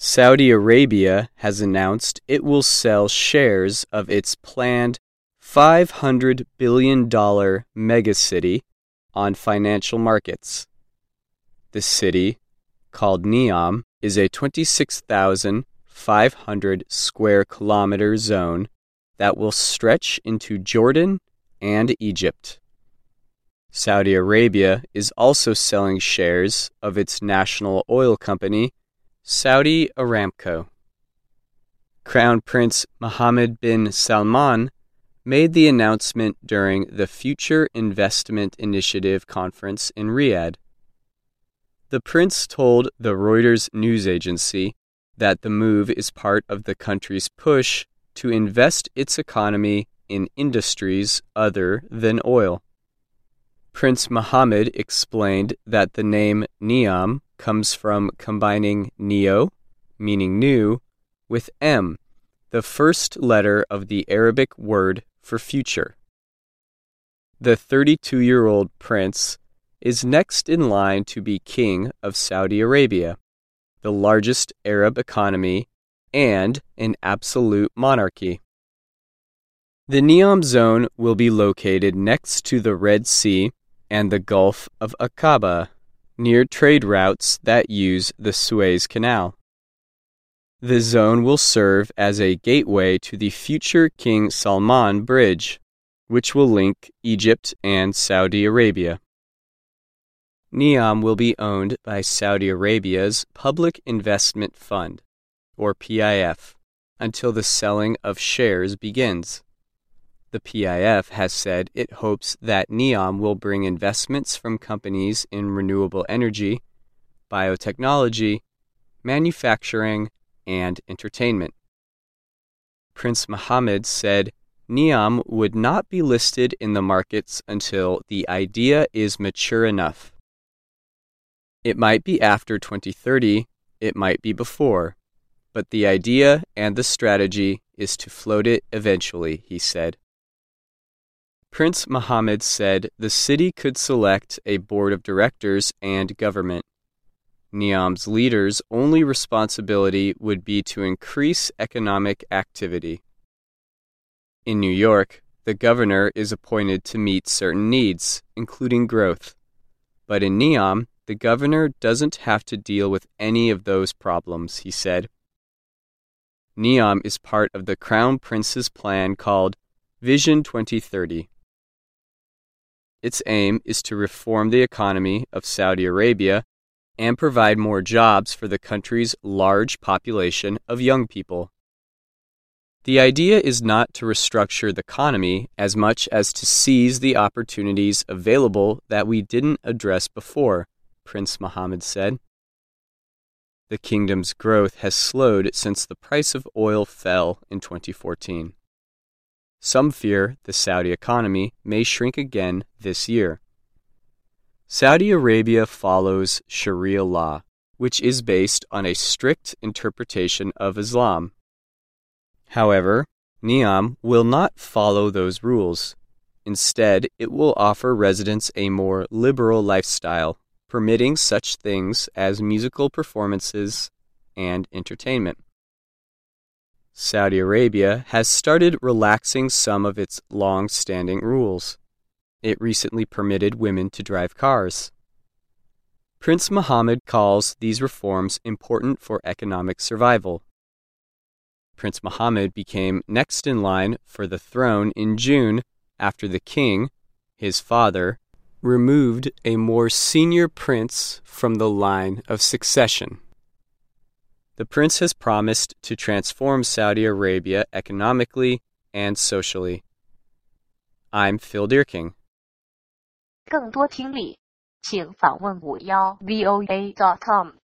Saudi Arabia has announced it will sell shares of its planned $500 billion megacity on financial markets. The city, called Neom, is a 26,500 square kilometer zone that will stretch into Jordan and Egypt. Saudi Arabia is also selling shares of its national oil company, Saudi Aramco. Crown Prince Mohammed bin Salman made the announcement during the Future Investment Initiative conference in Riyadh. The prince told the Reuters news agency that the move is part of the country's push to invest its economy in industries other than oil. Prince Mohammed explained that the name Neom comes from combining neo, meaning new, with M, the first letter of the Arabic word for future. The 32-year-old prince is next in line to be king of Saudi Arabia, the largest Arab economy and an absolute monarchy. The Neom zone will be located next to the Red Sea and the Gulf of Aqaba, near trade routes that use the Suez Canal. The zone will serve as a gateway to the future King Salman Bridge, which will link Egypt and Saudi Arabia. Neom will be owned by Saudi Arabia's Public Investment Fund, or PIF, until the selling of shares begins. The PIF has said it hopes that Neom will bring investments from companies in renewable energy, biotechnology, manufacturing, and entertainment. Prince Mohammed said Neom would not be listed in the markets until the idea is mature enough. It might be after 2030, it might be before, but the idea and the strategy is to float it eventually, he said. Prince Mohammed said the city could select a board of directors and government. Neom's leaders' only responsibility would be to increase economic activity. In New York, the governor is appointed to meet certain needs, including growth. But in Neom, the governor doesn't have to deal with any of those problems, he said. Neom is part of the Crown Prince's plan called Vision 2030. Its aim is to reform the economy of Saudi Arabia and provide more jobs for the country's large population of young people. The idea is not to restructure the economy as much as to seize the opportunities available that we didn't address before, Prince Mohammed said. The kingdom's growth has slowed since the price of oil fell in 2014. Some fear the Saudi economy may shrink again this year. Saudi Arabia follows Sharia law, which is based on a strict interpretation of Islam. However, Neom will not follow those rules. Instead, it will offer residents a more liberal lifestyle, permitting such things as musical performances and entertainment. Saudi Arabia has started relaxing some of its long-standing rules. It recently permitted women to drive cars. Prince Mohammed calls these reforms important for economic survival. Prince Mohammed became next in line for the throne in June after the king, his father, removed a more senior prince from the line of succession. The prince has promised to transform Saudi Arabia economically and socially. I'm Phil Deerking. 更多听力，请访问51voa.com。